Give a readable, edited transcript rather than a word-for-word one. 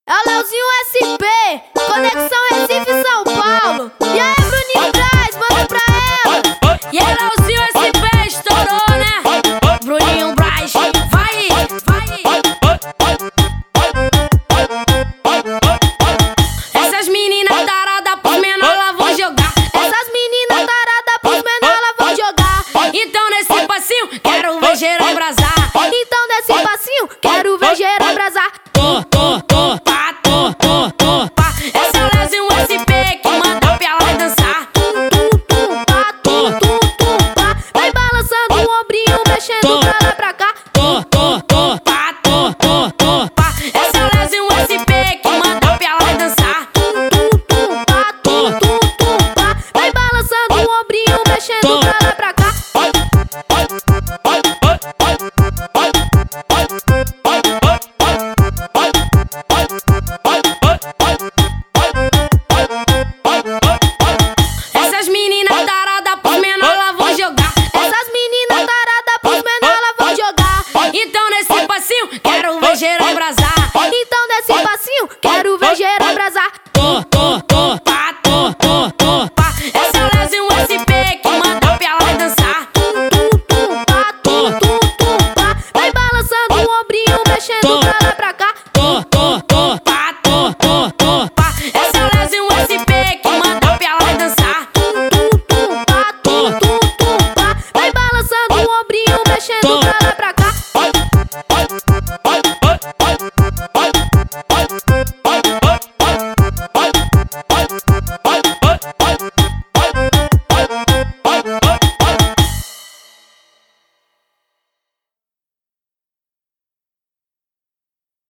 É o Leozinho SP, Conexão Recife São Paulo. E aí, Bruninho Braz, manda pra ela. E aí, Leozinho SP, estourou, né? Bruninho Braz, vai. Essas meninas taradas pros menor, ela vão jogar. Essas meninas taradas pros menor, ela vão jogar. Então nesse passinho, quero ver geral embrasar. Então desse passinho, quero ver geral embrasar. Esse é o Leozinho SP que manda pra ela dançar. Vai balançando o ombrinho, mexendo pra lá pra cá. Esse é o Leozinho SP que manda pra ela dançar. Vai balançando o ombrinho, mexendo pra lá pra cá. Essas meninas taradas pros menor, ela vão jogar. Essas meninas taradas pros menor, ela vão jogar. Então nesse passinho, quero ver geral embrasar. Então desse passinho, quero ver geral embrasar. Esse é o Leozinho SP que manda pra ela dançar. Vai balançando o ombrinho, mexendo pra lá pra cá.